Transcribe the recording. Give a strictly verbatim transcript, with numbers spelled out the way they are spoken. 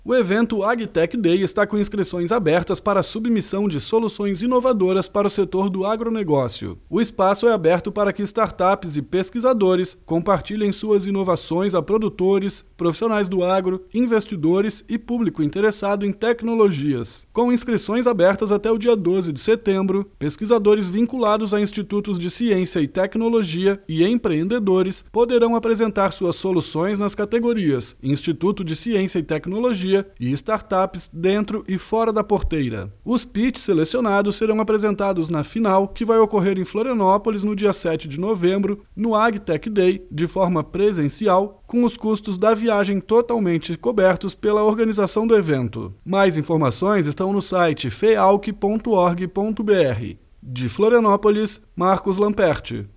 O evento AgTech Day está com inscrições abertas para a submissão de soluções inovadoras para o setor do agronegócio. O espaço é aberto para que startups e pesquisadores compartilhem suas inovações a produtores, profissionais do agro, investidores e público interessado em tecnologias. Com inscrições abertas até o dia doze de setembro, pesquisadores vinculados a institutos de ciência e tecnologia e empreendedores poderão apresentar suas soluções nas categorias Instituto de Ciência e Tecnologia e startups dentro e fora da porteira. Os pitches selecionados serão apresentados na final, que vai ocorrer em Florianópolis no dia sete de novembro, no AgTech Day, de forma presencial, com os custos da viagem totalmente cobertos pela organização do evento. Mais informações estão no site fealc ponto org ponto br. De Florianópolis, Marcos Lamperti.